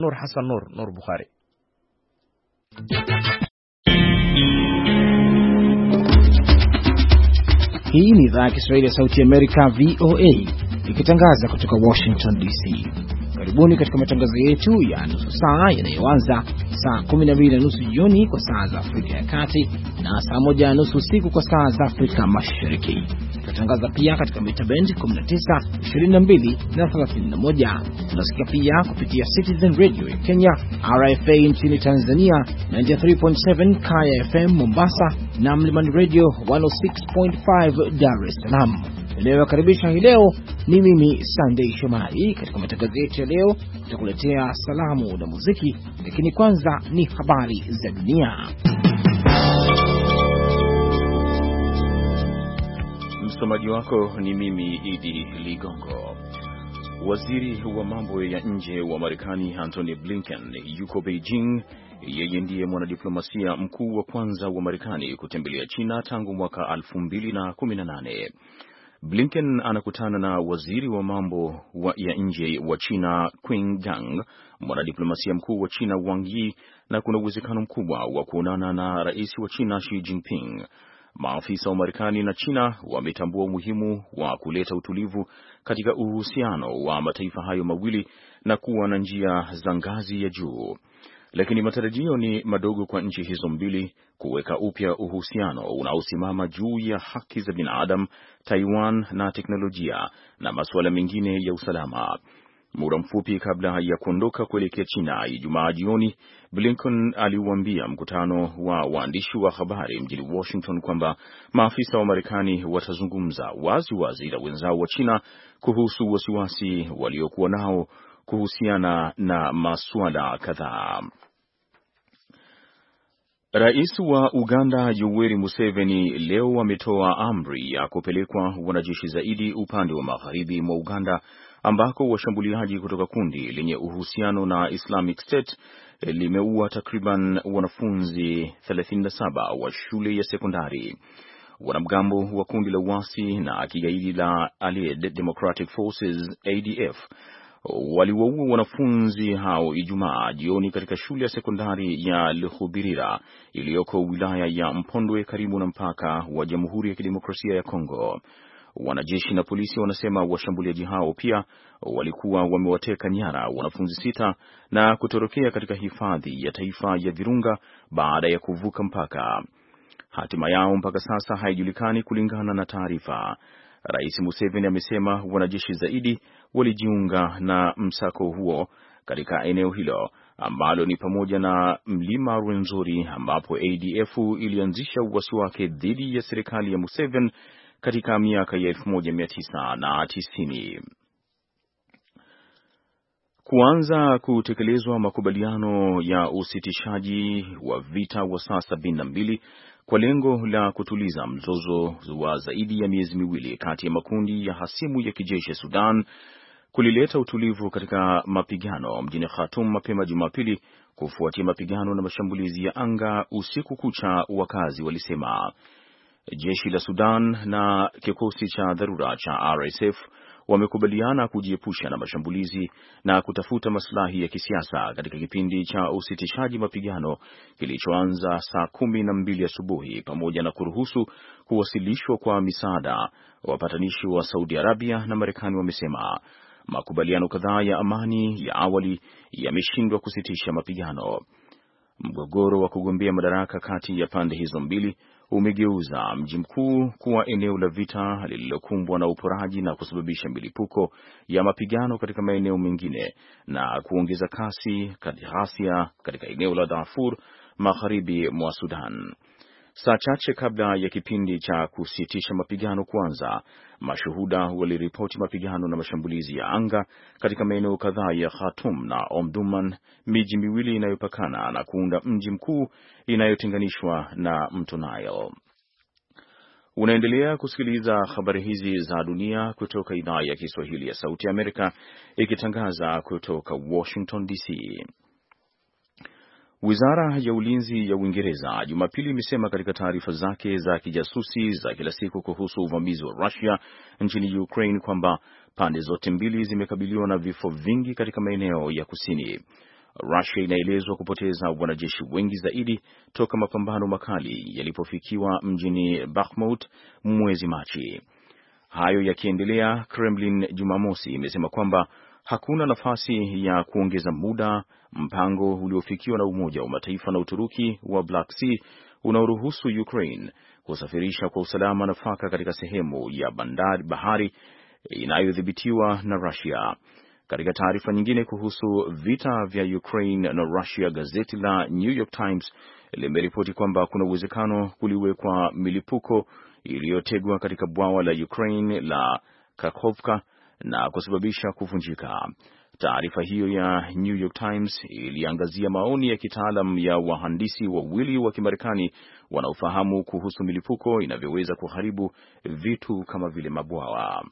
Nur Hassan Nur Bukhari. Hii ni idhaa ya Kiswahili ya Sauti ya Amerika VOA ikitangaza kutoka Washington DC. Karibuni katika matangazo yetu ya nusu saa yanayoanza saa 12:30 jioni kwa saa za Afrika ya Kati na saa 1:30 usiku kwa saa za Afrika Mashariki. Tunatangaza pia katika mita band 19, 22 na 31. Tunasikia pia kupitia Citizen Radio ya Kenya, RFA nchini Tanzania 93.7, Kaya FM Mombasa na Mlimani Radio 106.5 Dar es Salaam. Ninayokaribisha hii leo ni mimi Sunday Shomari. Katika matangazo yetu ya leo tutakuletea salamu na muziki, lakini kwanza ni habari za dunia. Msomaji wako ni mimi Idi Ligongo. Waziri wa mambo ya nje wa Marekani Antony Blinken yuko Beijing. Yeye ndiye mwanadiplomasia mkuu wa kwanza wa Marekani kutembelea China tangu mwaka 2018. Blinken anakutana na waziri wa mambo ya nje wa China Qin Gang, mwanadiplomasia mkuu wa China Wang Yi, na kuna uwezekano mkubwa wa kuonana na rais wa China Xi Jinping. Maafisa wa Marekani na China wametambua umuhimu wa kuleta utulivu katika uhusiano wa mataifa hayo mawili na kuwa na njia za ngazi ya juu. Lakini matarajio ni madogo kwa nchi hizo mbili kuweka upya uhusiano unaosimama juu ya haki za binadamu, Taiwan na teknolojia na masuala mengine ya usalama. Muda mfupi kabla ya kuondoka kuelekea China Ijumaa jioni, Blinken aliuambia mkutano wa waandishi wa habari mjini Washington kwamba maafisa wa Marekani watazungumza wazi na wenzao wa China kuhusu wasiwasi waliokuwa nao kuhusiana na masuala kadhaa. Rais wa Uganda Yoweri Museveni leo ametoa amri ya kupelekwa wanajeshi zaidi upande wa magharibi mwa Uganda ambako washambuliaji kutoka kundi lenye uhusiano na Islamic State limeua takriban wanafunzi 37 wa shule ya sekondari. Wanamgambo wa kundi la uasi na kigaidi la Allied Democratic Forces ADF waliwaua wanafunzi hao Ijumaa jioni katika shule ya sekondari ya Lehubirira iliyoko wilaya ya Mpondwe karibu na mpaka wa Jamhuri ya Kidemokrasia ya Kongo. Wanajeshi na polisi wanasema washambuliaji hao pia walikuwa wamewateka nyara wanafunzi 6 na kutorokea katika hifadhi ya taifa ya Virunga baada ya kuvuka mpaka. Hatima yao mpaka sasa haijulikani kulingana na taarifa. Rais Museveni amesema wanajeshi zaidi walijiunga na msako huo katika eneo hilo ambalo ni pamoja na mlima Rwenzori ambapo ADF ilianzisha uasi wake dhidi ya serikali ya Museveni katika miaka ya 1990. Kuanza kutekelezwa makubaliano ya usitishaji wa vita wa saa 72 kwa lengo la kutuliza mzozo wa zaidi ya miezi miwili kati ya makundi ya hasimu ya kijeshi Sudan kulileta utulivu katika mapigano mjini Khartoum mapema Jumapili kufuatia mapigano na mashambulizi ya anga usiku kucha, wakazi walisema. Jeshi la Sudan na kikosi cha dharura cha RSF wamekubaliana kujiepusha na mashambulizi na kutafuta maslahi ya kisiasa katika kipindi cha usitishaji mapigano kilichoanza saa 12 asubuhi, pamoja na kuruhusu kuwasilishwa kwa misaada. Wapatanishi wa Saudi Arabia na Marekani wamesema makubaliano kadhaa ya amani ya awali yameshindwa kusitisha mapigano. Mgogoro wa kugombea madaraka kati ya pande hizo mbili umegeuza mji mkuu kuwa eneo la vita lililokumbwa na uporaji na kusababisha milipuko ya mapigano katika maeneo mengine na kuongeza kasi ghasia katika eneo la Darfur magharibi mwa Sudan. Saa chache kabla ya kipindi cha kusitisha mapigano kuanza, mashuhuda waliripoti mapigano na mashambulizi ya anga katika maeneo kadhaa ya Khartoum na Omdurman, miji miwili inayopakana na kuunda mji mkuu inayotenganishwa na mto Nile. Unaendelea kusikiliza habari hizi za dunia kutoka idhaa ya Kiswahili ya Sauti ya Amerika ikitangaza kutoka Washington DC. Wizara ya Ulinzi ya Uingereza Jumapili imesema katika taarifa zake za kijasusi za kila siku kuhusu uvamizi wa Russia nchini Ukraine kwamba pande zote mbili zimekabiliwa na vifo vingi katika maeneo ya kusini. Russia inaelezwa kupoteza wanajeshi wengi zaidi toka mapambano makali yalipofikiwa mjini Bakhmut mwezi Machi. Hayo yakiendelea, Kremlin Jumamosi imesema kwamba hakuna nafasi ya kuongeza muda mpango uliofikiwa na Umoja wa Mataifa na Uturuki wa Black Sea unaoruhusu Ukraine kusafirisha kwa usalama nafaka katika sehemu ya bahari inayodhibitiwa na Russia. Katika taarifa nyingine kuhusu vita vya Ukraine na Russia, gazeti la New York Times limeripoti kwamba kuna uwezekano kuliwekwa milipuko iliyotegwa katika bwawa la Ukraine la Kakhovka na kusababisha kuvunjika. Taarifa hiyo ya New York Times iliangazia maoni ya kitaalam ya wahandisi wawili wa Kimarekani wanaofahamu kuhusu milipuko inavyoweza kuharibu vitu kama vile mabwawa.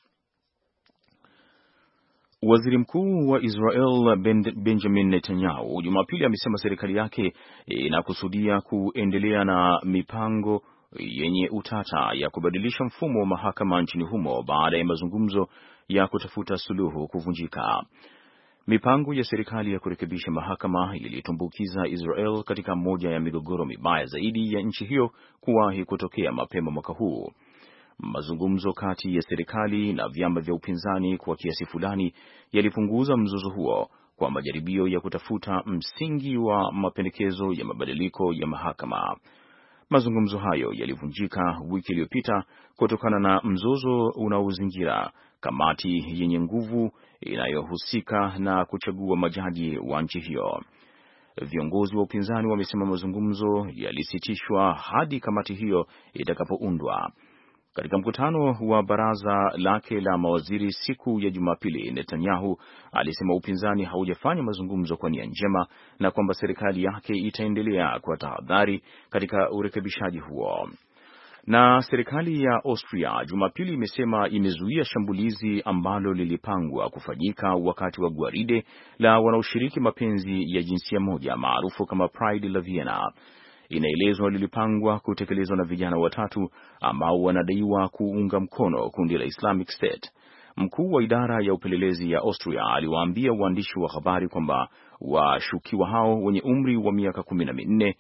Waziri Mkuu wa Israel Benjamin Netanyahu Jumapili amesema serikali yake inakusudia kuendelea na mipango yenye utata ya kubadilisha mfumo wa mahakama nchini humo baada ya mazungumzo ya kutafuta suluhu kuvunjika. Mipango ya serikali ya kurekebisha mahakama ilitumbukiza Israel katika moja ya migogoro mibaya zaidi ya nchi hiyo kuwahi kutokea mapema mwaka huu. Mazungumzo kati ya serikali na vyama vya upinzani kwa kiasi fulani yalipunguza mzozo huo kwa majaribio ya kutafuta msingi wa mapendekezo ya mabadiliko ya mahakama. Mazungumzo hayo yalivunjika wiki iliyopita kutokana na mzozo unaozingira kamati yenye nguvu inayohusika na kuchagua majaji wa nchi hiyo. Viongozi wa upinzani wamesema mazungumzo yalisitishwa hadi kamati hiyo itakapoundwa. Katika mkutano wa baraza lake la mawaziri siku ya Jumapili, Netanyahu alisema upinzani haujafanya mazungumzo kwa nia njema na kwamba serikali yake itaendelea kwa tahadhari katika urekebishaji huo. Na serikali ya Austria Jumapili imesema imezuia shambulizi ambalo lilipangwa kufanyika wakati wa gwaride la wanaoshiriki mapenzi ya jinsia moja maarufu kama Pride la Vienna. Inaelezwa lilipangwa kutekelezwa na vijana watatu ambao wanadaiwa kuunga mkono kundi la Islamic State. Mkuu wa idara ya upelelezi ya Austria aliwaambia waandishi wa habari kwamba washukiwa hao wenye umri wa miaka 14,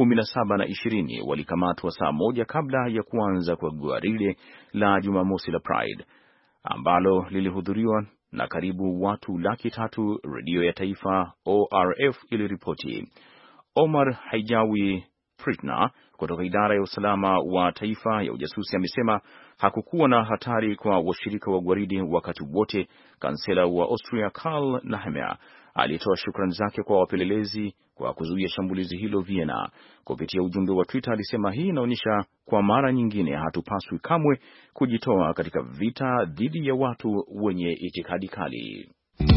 17 na 20 walikamatwa saa moja kabla ya kuanza kwa gwaride la Jumamosi la Pride ambalo lilihudhuriwa na karibu watu 300,000, redio ya taifa ORF iliripoti. Omar Haijawi Pritna kutoka idara ya usalama wa taifa ya ujasusi amesema hakukuwa na hatari kwa washirika wa gwaridi wakati wote. Kansela wa Austria Karl Nehammer alitoa shukrani zake kwa wapelelezi kwa kuzuia shambulizi hilo Vienna. Kupitia ujumbe wa Twitter alisema hii inaonyesha kwa mara nyingine hatupaswi kamwe kujitoa katika vita dhidi ya watu wenye itikadi kali.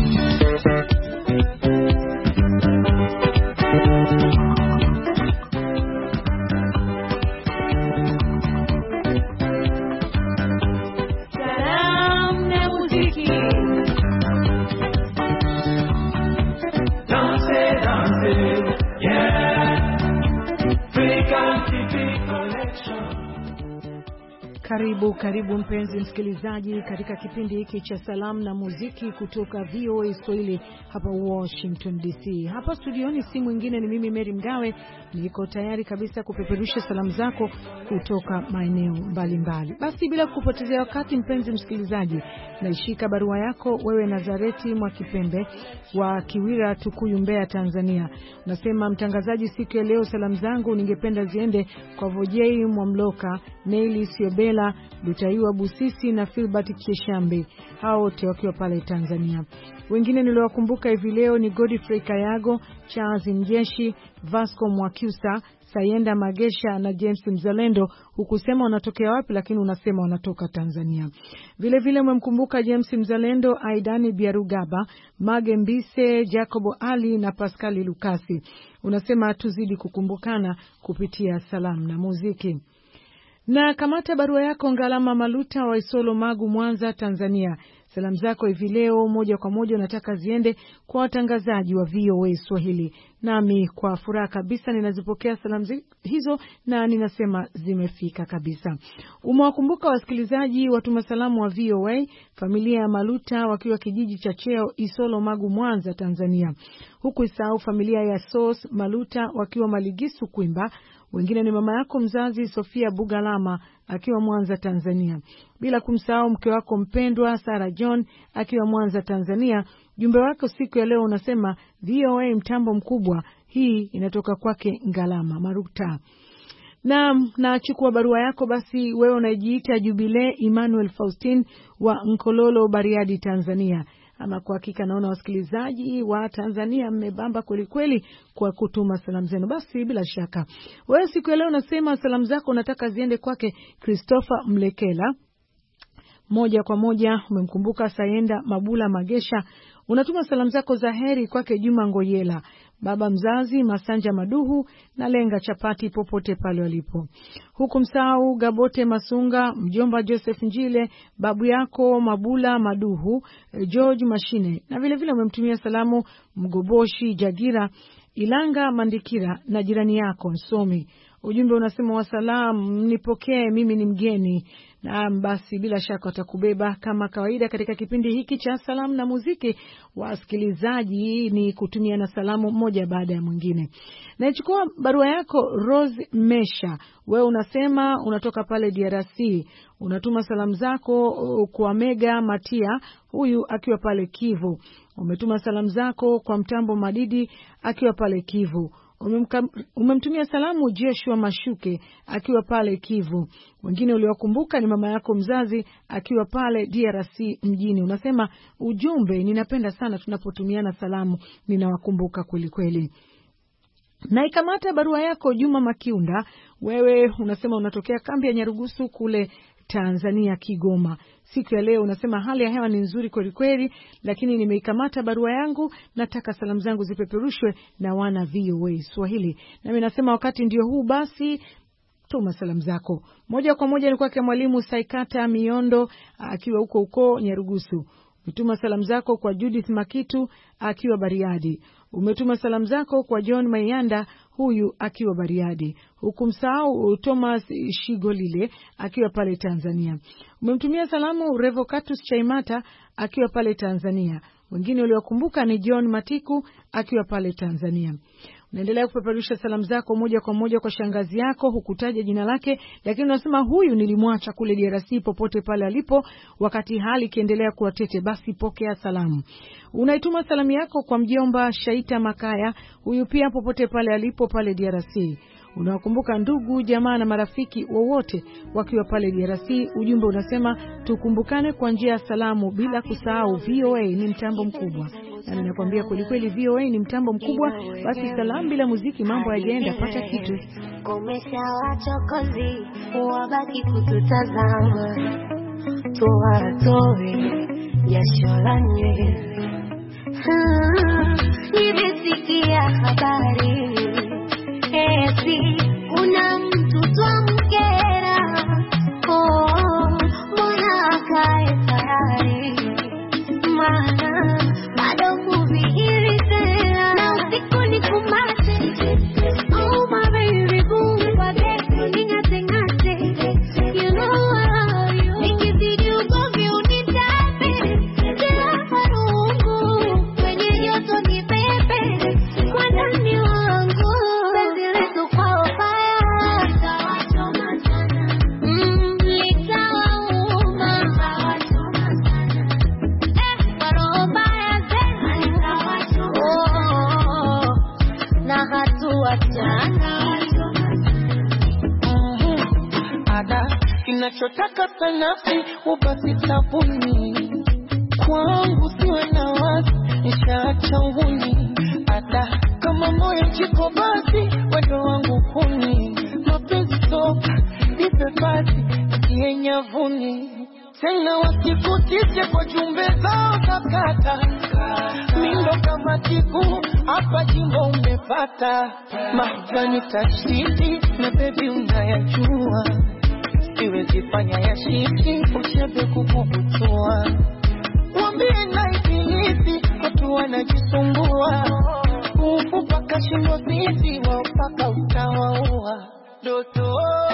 Karibu mpenzi msikilizaji katika kipindi hiki cha salamu na muziki kutoka VOA Swahili hapa Washington DC. Hapa studioni si mwingine ni mimi Mary Mgawe, niko tayari kabisa kupeperusha salamu zako kutoka maeneo mbalimbali. Basi bila kupotezea wakati mpenzi msikilizaji, naishika barua yako wewe Nazareti Mwakipembe wa Kiwira Tukuyu Mbeya Tanzania. Unasema mtangazaji, siku ya leo salamu zangu ningependa ziende kwa Vojei Mwamloka, Neili Siobela, Lutaiwa Busisi na Filbert Kieshambe, hao wote wakiwa pale Tanzania. Wengine niliowakumbuka hivi leo ni Godfrey Kayago, Charles Njeshi, Vasco Mwakyusa, Sayenda Magesha na James Mzalendo. Hukusema wanatokea wapi, lakini unasema wanatoka Tanzania. Vile vile umemkumbuka James Mzalendo, Aidani Biarugaba, Mage Mbise, Jacobo Ali na Pascali Lukasi. Unasema tuzidi kukumbukana kupitia salamu na muziki. Na kamata barua yako Ngalama Maluta wa Isolo Magu, Mwanza, Tanzania. Salamu zako hivi leo moja kwa moja unataka ziende kwa watangazaji wa VOA Swahili. Nami kwa furaha kabisa ninazipokea salamu hizo na ninasema zimefika kabisa. Umewakumbuka wasikilizaji watuma salamu wa VOA, familia ya Maluta wakiwa kijiji cha Cheo, Isolo, Magu, Mwanza, Tanzania. Huku isahau familia ya Sos Maluta wakiwa Maligisu, Kwimba. Wengine ni mama yako mzazi Sofia Bugalama akiwa Mwanza, Tanzania. Bila kumsahau mke wako mpendwa Sarah John akiwa Mwanza, Tanzania. Jumbe wako siku ya leo unasema VOA mtambo mkubwa. Hii inatoka kwake Ngalama Maruta. Na chukua barua yako basi. Wewe unajiita Jubile Emmanuel Faustin wa Nkololo, Bariadi, Tanzania. Ama kwa hakika naona wasikilizaji wa Tanzania mmebamba kweli kweli kwa kutuma salamu zenu. Basi bila shaka wewe siku ya leo unasema salamu zako unataka ziende kwake Christopher Mlekela. Moja kwa moja umemkumbuka Sayenda Mabula Magesha. Unatuma salamu zako za heri kwake Juma Ngoyela, baba mzazi Masanja Maduhu na Lenga Chapati popote pale walipo. Huku msahau Gabote Masunga, mjomba Joseph Njile, babu yako Mabula Maduhu, George Mashine, na vile vile umemtumia salamu Mgoboshi Jagira, Ilanga Mandikira na jirani yako Nsomi. Ujumbe unasema wasalamu nipokee, mimi ni mgeni. Na basi bila shaka watakubeba kama kawaida katika kipindi hiki cha salamu na muziki. Wasikilizaji ni kutumia na salamu moja baada ya mwingine. Na ichukua barua yako Rose Mesha. Wewe unasema unatoka pale DRC. Unatuma salamu zako kwa Mega Matia, huyu akiwa pale Kivu. Umetuma salamu zako kwa Mtambo Madidi akiwa pale Kivu. Umemtumia salamu Joshua Mashuke akiwa pale Kivu. Wengine uliokumbuka ni mama yako mzazi akiwa pale DRC mjini. Unasema ujumbe, ninapenda sana tunapotumiana salamu, ninawakumbuka kweli kweli. Na ikamata barua yako Juma Makiunda. Wewe unasema unatokea kambi ya Nyarugusu kule Tanzania, Kigoma. Siku ya leo unasema hali ya hewa ni nzuri kweli kweli, lakini nimeikamata barua yangu, nataka salamu zangu zipeperushwe na wana VOA Swahili. Na mimi nasema wakati ndio huu basi, tuma salamu zako. Moja kwa moja ni kwake Mwalimu Saikata Miondo akiwa huko Nyarugusu. Umetuma salamu zako kwa Judith Makitu akiwa Bariadi. Umetuma salamu zako kwa John Mayanda, huyu akiwa Bariadi. Hukumsahau Thomas Shigolile akiwa pale Tanzania. Umemtumia salamu Revocatus Chaimata akiwa pale Tanzania. Wengine waliokumbuka ni John Matiku akiwa pale Tanzania. Unaendelea kupeperusha salamu zako moja kwa moja kwa shangazi yako, hukutaja jina lake, lakini unasema huyu nilimwacha kule DRC popote pale alipo wakati hali ikiendelea kuwa tete, basi pokea salamu. Unaituma salamu yako kwa mjomba Shaita Makaya, huyu pia popote pale alipo pale DRC. Unawakumbuka ndugu, jamaa na marafiki wowote wakiwa pale DRC. Ujumbe unasema tukumbukane kwa njia ya salamu, bila kusahau VOA ni mtambo mkubwa. Na ninakwambia kweli kweli VOA ni mtambo mkubwa, basi salamu bila muziki mambo hayajaenda pata kitu. Komesha wachokozi wabaki kututazama, tuwatoe jasho la nywele. Nimesikia habari eti kuna mtu twamkera, mbona akae tayari, maana bado kuvihiri tena na usiku ni kumate. Oh my baby boo, kwa deko ningate ngate, you know I love you. Nikizidi ugomvi unitape, kila farungu kwenye joto ni pepe kwa ndani wangu. Penzi letu kwa ubaya litawachoma sana, litawauma litawachoma sana. Kwa roho mbaya zenu litawachoma, na hatuachana. Ada kinachotaka sanafsi ubasi sabuni, kwangu siwe na wasi nishaacha uvuni. Ada kama moyo chiko basi wado wangu kuni, mapenzi soka nipe basi kiyenyavuni. Tena wasikutishe kwa jumbe zao kakata, mindo kama tiku hapa jimbo umepata. Mahzani tashiti na baby unayajua, siwezi fanya ya shiti uchebe kukubutua. Wambie na ibilisi watu wanajisumbua, ufupa kashindwa sisi wao paka utawaua. Doto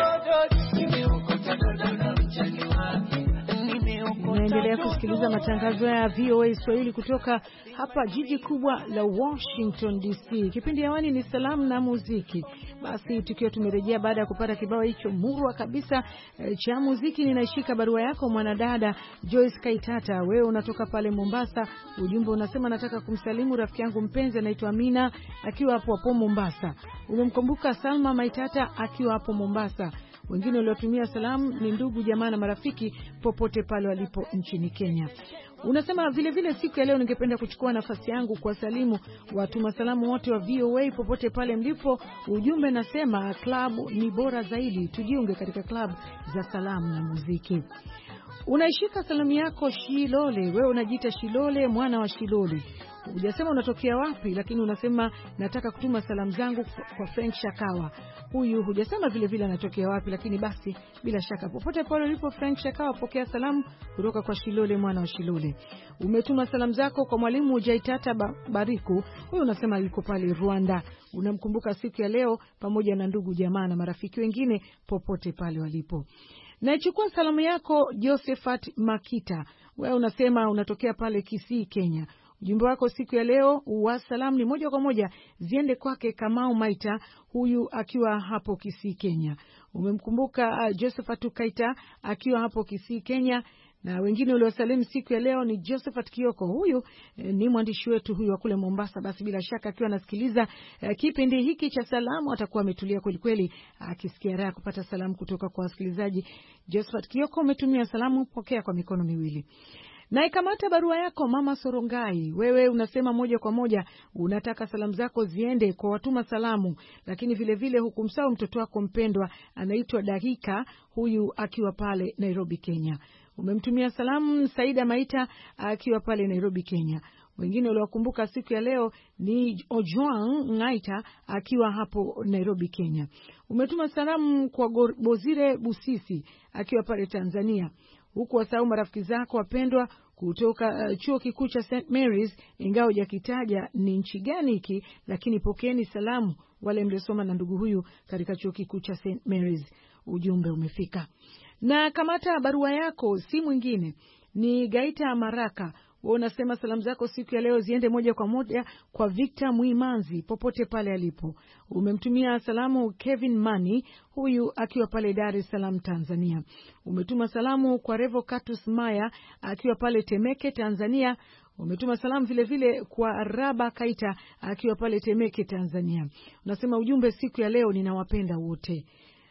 Unaendelea kusikiliza matangazo ya VOA Swahili kutoka hapa jiji kubwa la Washington DC. Kipindi hewani ni salamu na muziki. Basi tukiwa tumerejea baada ya kupata kibao hicho murwa kabisa cha muziki, ninaishika barua yako mwanadada Joyce Kaitata. Wewe unatoka pale Mombasa. Ujumbe unasema nataka kumsalimu rafiki yangu mpenzi anaitwa Amina akiwa hapo Mombasa. Umemkumbuka Salma Maitata akiwa hapo Mombasa. Wengine waliotumia salamu ni ndugu jamaa na marafiki popote pale walipo nchini Kenya. Unasema vile siku ya leo ningependa kuchukua nafasi yangu kwa salimu watuma salamu wote wa VOA popote pale mlipo. Ujumbe nasema klabu ni bora zaidi, tujiunge katika klabu za salamu na muziki. Unaishika salamu yako Shilole. Wewe unajiita Shilole mwana wa Shilole. Hujasema unatokea wapi, lakini unasema nataka kutuma salamu zangu kwa Frank Shakawa. Huyu hujasema vile anatokea wapi, lakini basi bila shaka popote pale ulipo Frank Shakawa, pokea salamu kutoka kwa Shilole mwana wa Shilole. Umetuma salamu zako kwa mwalimu Jaitata Bariku. Huyu unasema yuko pale Rwanda. Unamkumbuka siku ya leo pamoja na ndugu jamaa na marafiki wengine popote pale walipo. Nachukua salamu yako Josephat Makita. Wewe unasema unatokea pale Kisii, Kenya. Ujumbe wako siku ya leo wa salamu ni moja kwa moja ziende kwake Kamau Maita, huyu akiwa hapo Kisii, Kenya. Umemkumbuka Josephat Kaita akiwa hapo Kisii, Kenya. Na wengine waliosalimu siku ya leo ni Josephat Kioko. Huyu ni mwandishi wetu huyu wa kule Mombasa. Basi bila shaka akiwa anasikiliza kipindi hiki cha salamu atakuwa ametulia kweli kweli akisikia raha kupata salamu kutoka kwa wasikilizaji. Josephat Kioko, umetumia salamu, pokea kwa mikono miwili. Na ikamata barua yako Mama Sorongai. Wewe unasema moja kwa moja unataka salamu zako ziende kwa watuma salamu, lakini vile hukumsahau mtoto wako mpendwa anaitwa Dakika, huyu akiwa pale Nairobi, Kenya. Umemtumia salamu Saida Maita akiwa pale Nairobi, Kenya. Wengine waliokumbuka siku ya leo ni Ojwang Ngaita akiwa hapo Nairobi, Kenya. Umetuma salamu kwa Bozire Busisi akiwa pale Tanzania. Huku wasahau marafiki zako wapendwa kutoka chuo kikuu cha St. Mary's, ingawa hujakitaja ni nchi gani hiki, lakini pokeeni salamu wale mliosoma na ndugu huyu katika chuo kikuu cha St. Mary's. Ujumbe umefika. Na kamata barua yako si mwingine ni Gaita Maraka. Wewe unasema salamu zako siku ya leo ziende moja kwa moja kwa Victor Muimanzi popote pale alipo. Umemtumia salamu Kevin Mani, huyu akiwa pale Dar es Salaam, Tanzania. Umetuma salamu kwa Revocatus Maya akiwa pale Temeke, Tanzania. Umetuma salamu vile kwa Raba Kaita akiwa pale Temeke, Tanzania. Unasema ujumbe siku ya leo ninawapenda wote.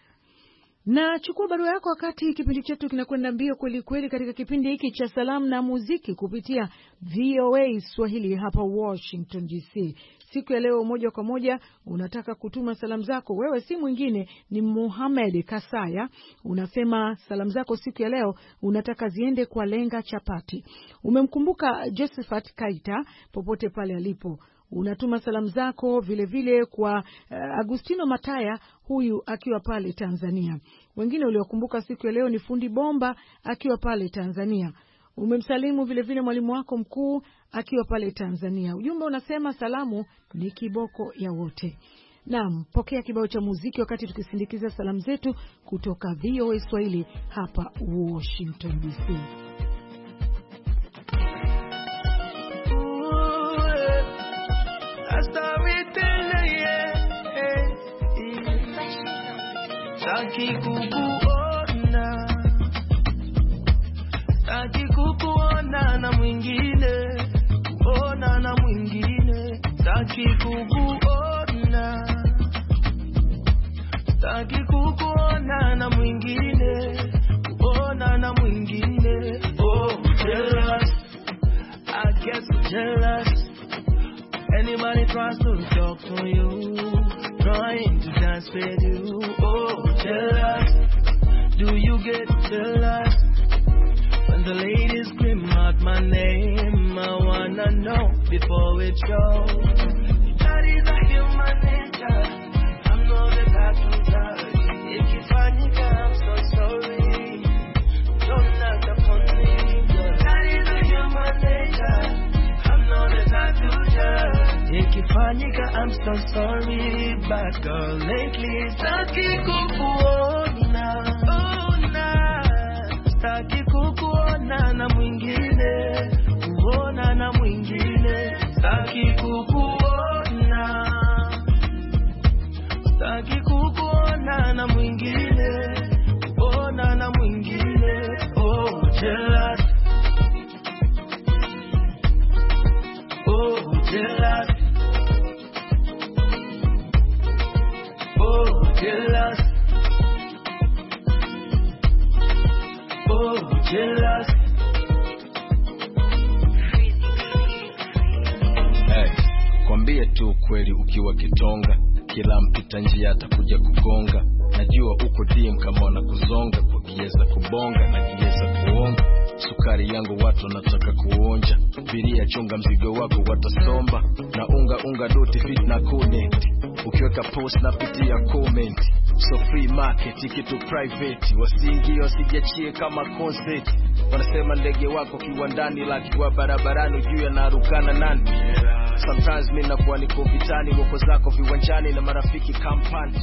Na chukua barua yako wakati kipindi chetu kinakwenda mbio kweli kweli katika kipindi hiki cha salamu na muziki kupitia VOA Swahili hapa Washington DC. Siku ya leo moja kwa moja unataka kutuma salamu zako. Wewe si mwingine ni Muhammad Kasaya. Unasema salamu zako siku ya leo unataka ziende kwa Lenga Chapati. Umemkumbuka Josephat Kaita popote pale alipo. Unatuma salamu zako vile kwa Agustino Mataya, huyu akiwa pale Tanzania. Wengine uliokumbuka siku ya leo ni Fundi Bomba akiwa pale Tanzania. Umemsalimu vile mwalimu wako mkuu akiwa pale Tanzania. Ujumbe unasema salamu ni kiboko ya wote. Naam, pokea kibao cha muziki wakati tukisindikiza salamu zetu kutoka VOA Swahili hapa Washington DC. Saki kukuona na mwingine, kuona na mwingine. Saki kukuona, saki kukuona na mwingine, kuona na mwingine. Oh, jealous, I guess I'm jealous. Anybody tries to talk to you, trying to dance with you. Oh, jealous, do you get jealous? When the ladies scream out my name, I wanna know before it shows. That is a human nature, I'm not the type to judge. If you find it, I'm so sorry. Don't knock upon me. That is a human sorry, bad girl lately. Staki kukuona, staki kukuona na mwingine, kuona na mwingine. Staki kukuona, staki kukuona na mwingine, kuona na mwingine. Oh, jealous. Oh, jealous. Oh, jealous. Oh, jealous. Hey, kwambie tu kweli ukiwa kitonga, kila mpita njia atakuja kugonga. Najua uko dim kama wanakuzonga, kwa kieza kubonga na kieza kuonga. Sukari yangu watu wanataka kuonja, biria chunga mzigo wako watasomba. Na unga doti fit na connect, ukiweka post na pitia comment. So free market, kitu private, wasingi wasijiachie kama concert. Wanasema ndege wako kiwandani, lakiwa barabarani juu yanarukana nani. Sometimes mimi nakuwa niko vitani, wako zako viwanjani na marafiki kampani.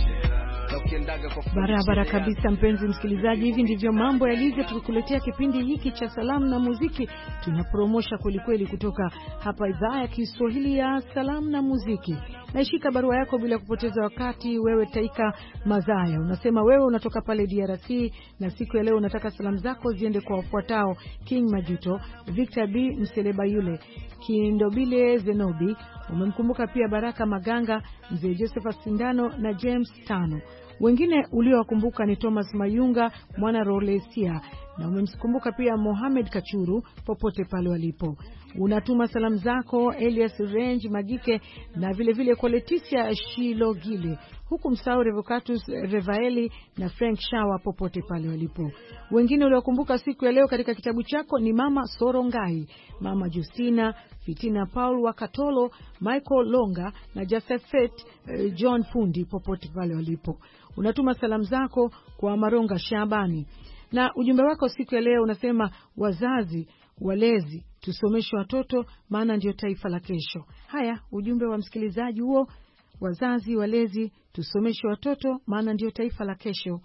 Barabara kabisa, mpenzi msikilizaji, hivi ndivyo mambo yalivyo. Tukikuletea kipindi hiki cha salamu na muziki, tunapromosha kweli kutoka hapa idhaa ya Kiswahili ya salamu na muziki. Naishika barua yako bila kupoteza wakati. Wewe Taika Mazaya, unasema wewe unatoka pale DRC na siku ya leo unataka salamu zako ziende kwa wafuatao: King Majuto, Victor B Mseleba, yule Kindobile Zenobi. Umemkumbuka pia Baraka Maganga, Mzee Joseph Sindano na James Tano. Wengine uliowakumbuka ni Thomas Mayunga, Mwana Rolesia, na umemkumbuka pia Mohamed Kachuru popote pale walipo. Unatuma salamu zako Elias Range Magike na vile kwa Leticia Shilogile, huku msao Revocatus Revaeli na Frank Shawa popote pale walipo. Wengine uliokumbuka siku ya leo katika kitabu chako ni Mama Sorongai, Mama Justina, Fitina Paul Wakatolo, Michael Longa na Josephet John Fundi popote pale walipo. Unatuma salamu zako kwa Maronga Shabani, na ujumbe wako siku ya leo unasema wazazi walezi tusomeshe watoto maana ndio taifa la kesho. Haya, ujumbe wa msikilizaji huo, wazazi walezi tusomeshe watoto maana ndio taifa la kesho.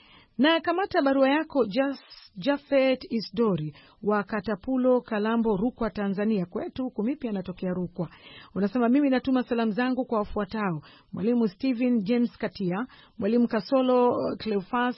Na kamata barua yako Jafet Isdori wa Katapulo Kalambo, Rukwa, Tanzania. Kwetu huku mipi anatokea Rukwa. Unasema mimi natuma salamu zangu kwa wafuatao: Mwalimu Steven James Katia, Mwalimu Kasolo Cleofas,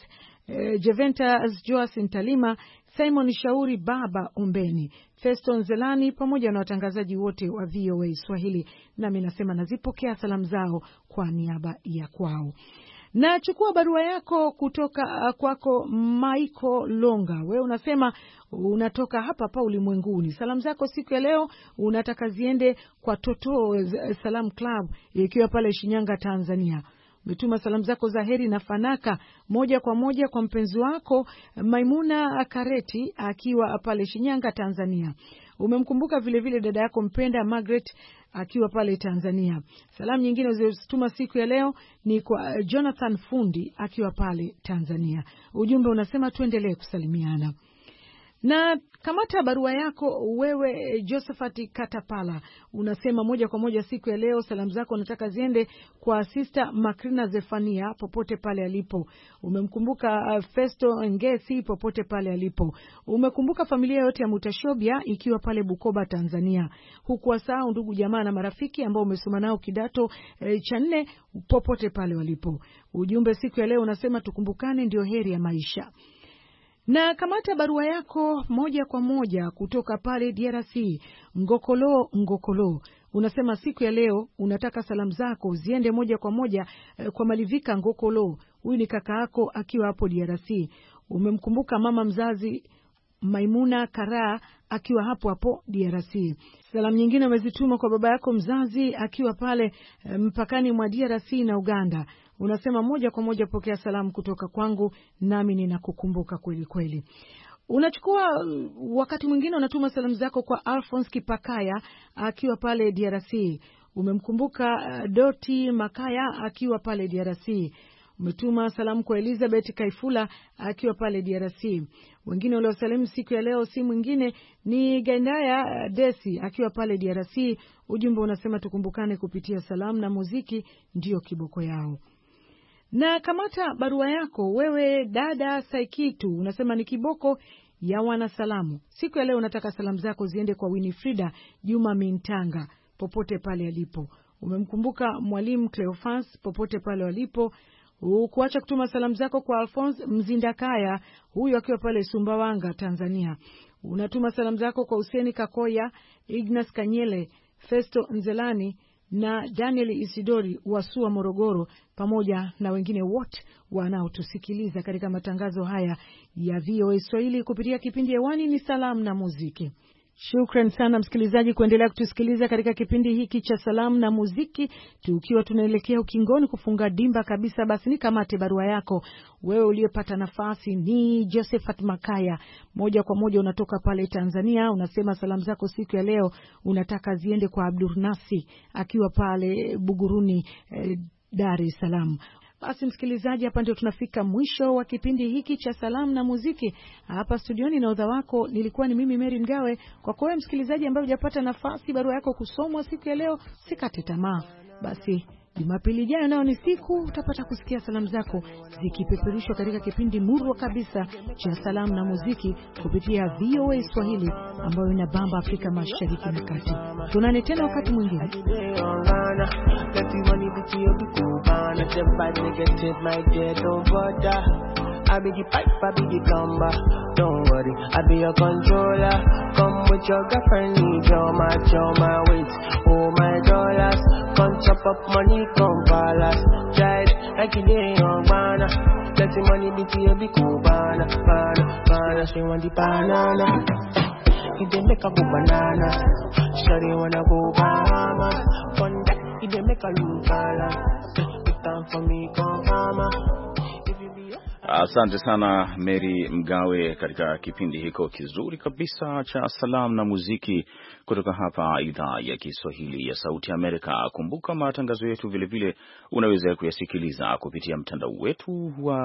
Jeventas Joasin Talima, Simon Shauri, Baba Umbeni, Feston Zelani pamoja na watangazaji wote wa VOA Swahili. Nami nasema nazipokea salamu zao kwa niaba ya kwao. Na chukua barua yako kutoka kwako Michael Longa. Wewe unasema unatoka hapa ulimwenguni. Salamu zako siku ya leo unataka ziende kwa Toto Salam Club ikiwa pale Shinyanga, Tanzania. Umetuma salamu zako za heri na fanaka moja kwa moja kwa mpenzi wako Maimuna Kareti akiwa pale Shinyanga, Tanzania. Umemkumbuka vile dada yako mpenda Margaret akiwa pale Tanzania. Salamu nyingine zilizotuma siku ya leo ni kwa Jonathan Fundi akiwa pale Tanzania. Ujumbe unasema tuendelee kusalimiana. Na kamata barua yako wewe Josephat Katapala, unasema moja kwa moja siku ya leo salamu zako unataka ziende kwa Sister Makrina Zefania popote pale alipo. Umemkumbuka Festo Ngesi popote pale alipo. Umekumbuka familia yote ya Mutashobia ikiwa pale Bukoba, Tanzania. Huku wasahau ndugu jamaa na marafiki ambao umesoma nao kidato cha 4 popote pale walipo. Ujumbe siku ya leo unasema tukumbukane ndio heri ya maisha. Na kamata barua yako moja kwa moja kutoka pale DRC, Ngokolo. Unasema siku ya leo unataka salamu zako ziende moja kwa moja kwa Malivika Ngokolo. Huyu ni kaka yako akiwa hapo DRC. Umemkumbuka mama mzazi Maimuna Karaa akiwa hapo DRC. Salamu nyingine umezituma kwa baba yako mzazi akiwa pale mpakani mwa DRC na Uganda. Unasema moja kwa moja pokea salamu kutoka kwangu, nami ninakukumbuka kweli. Unachukua wakati mwingine unatuma salamu zako kwa Alphonse Kipakaya akiwa pale DRC. Umemkumbuka Doti Makaya akiwa pale DRC. Umetuma salamu kwa Elizabeth Kaifula akiwa pale DRC. Wengine waliosalimu siku ya leo si mwingine ni Gandaya Desi akiwa pale DRC. Ujumbe unasema tukumbukane kupitia salamu na muziki ndio kiboko yao. Na kamata barua yako wewe dada Saikitu, unasema ni kiboko ya wanasalamu. Siku ya leo unataka salamu zako ziende kwa Winifrida Juma Mintanga popote pale alipo. Umemkumbuka mwalimu Cleophas popote pale walipo. Ukuacha kutuma salamu zako kwa Alphonse Mzindakaya, huyu akiwa pale Sumbawanga, Tanzania. Unatuma salamu zako kwa Huseni Kakoya, Ignas Kanyele, Festo Nzelani na Daniel Isidori Wasua Morogoro, pamoja na wengine wote wanaotusikiliza katika matangazo haya ya VOA Swahili kupitia kipindi hewani ni salamu na muziki. Shukran sana msikilizaji kuendelea kutusikiliza katika kipindi hiki cha salamu na muziki, tukiwa tunaelekea ukingoni kufunga dimba kabisa. Basi ni kamate barua yako wewe uliyepata nafasi. Ni Josephat Makaya, moja kwa moja unatoka pale Tanzania. Unasema salamu zako siku ya leo unataka ziende kwa Abdurnasi akiwa pale Buguruni, Dar es Salaam. Basi msikilizaji, hapa ndio tunafika mwisho wa kipindi hiki cha salamu na muziki. Hapa studioni na udha wako nilikuwa ni mimi Mary Mgawe. Kwa kwa wewe msikilizaji ambaye hujapata nafasi barua yako kusomwa siku ya leo, sikate tamaa. Basi Jumapili ijayo nao ni siku utapata kusikia salamu zako zikipeperushwa katika kipindi murwa kabisa cha salamu na muziki kupitia VOA Swahili ambayo inabamba Afrika Mashariki na Kati. Tunane tena wakati mwingine. I be the pipe, I be the plumber. Don't worry, I be your controller. Come with your girlfriend, need your match, your my weight, oh my dollars. Come chop up money, come palace. Try it like you did on banana. Let the money be to you, be cool, banana. She want the banana. If they make a go banana, shawty wanna go Bahamas. Fun that, if they make a lose balance. It's time for me, come mama. Asante sana Mary Mgawe katika kipindi hiko kizuri kabisa cha salamu na muziki kutoka hapa idhaa ya Kiswahili ya Sauti Amerika. Kumbuka matangazo yetu vile vile unaweza kuyasikiliza kupitia mtandao wetu wa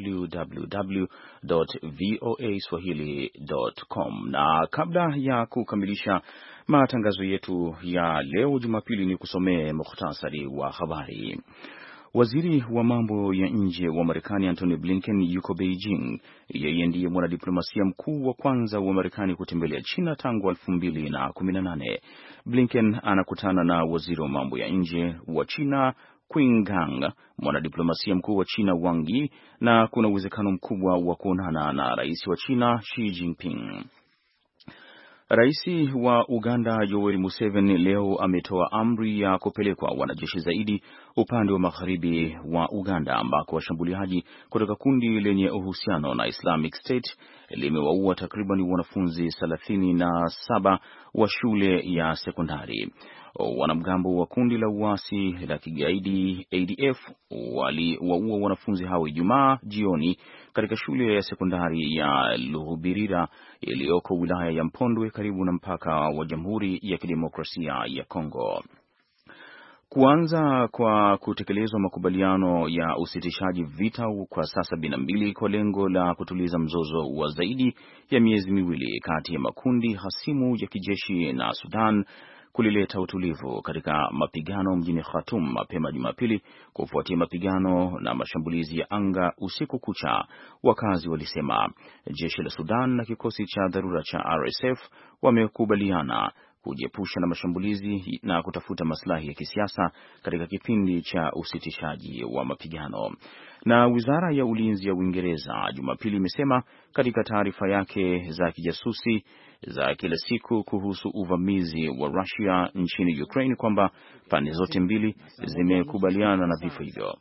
www.voaswahili.com. Na kabla ya kukamilisha matangazo yetu ya leo Jumapili, ni kusomea mukhtasari wa habari. Waziri wa mambo ya nje wa Marekani Antony Blinken yuko Beijing. Yeye ndiye mwanadiplomasia mkuu wa kwanza wa Marekani kutembelea China tangu 2018. Blinken anakutana na waziri wa mambo ya nje wa China Qin Gang, mwanadiplomasia mkuu wa China Wang Yi, na kuna uwezekano mkubwa wa kuonana na rais wa China Xi Jinping. Rais wa Uganda Yoweri Museveni leo ametoa amri ya kupelekwa wanajeshi zaidi upande wa magharibi wa Uganda, ambako washambuliaji kutoka kundi lenye uhusiano na Islamic State limewaua takriban wanafunzi 37 wa shule ya sekondari. Wanamgambo wa kundi la uasi la kigaidi ADF waliwaua wanafunzi hao Ijumaa jioni katika shule ya sekondari ya Luhubirira iliyoko wilaya ya Mpondwe karibu na mpaka wa Jamhuri ya Kidemokrasia ya Kongo. Kuanza kwa kutekelezwa makubaliano ya usitishaji vita kwa saa 72 kwa lengo la kutuliza mzozo wa zaidi ya miezi miwili kati ya makundi hasimu ya kijeshi na Sudan kulileta utulivu katika mapigano mjini Khartoum mapema Jumapili kufuatia mapigano na mashambulizi ya anga usiku kucha. Wakazi walisema jeshi la Sudan na kikosi cha dharura cha RSF wamekubaliana kujiepusha na mashambulizi na kutafuta maslahi ya kisiasa katika kipindi cha usitishaji wa mapigano. Na wizara ya ulinzi ya Uingereza Jumapili imesema katika taarifa yake za kijasusi za kila siku kuhusu uvamizi wa Russia nchini Ukraine kwamba pande zote mbili zimekubaliana na vifo hivyo.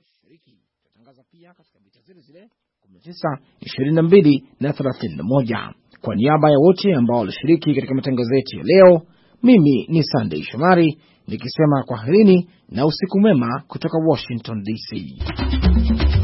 22 na 31. Kwa niaba ya wote ambao walishiriki katika matangazo yetu ya leo, mimi ni Sunday Shomari nikisema kwaherini na usiku mwema kutoka Washington DC.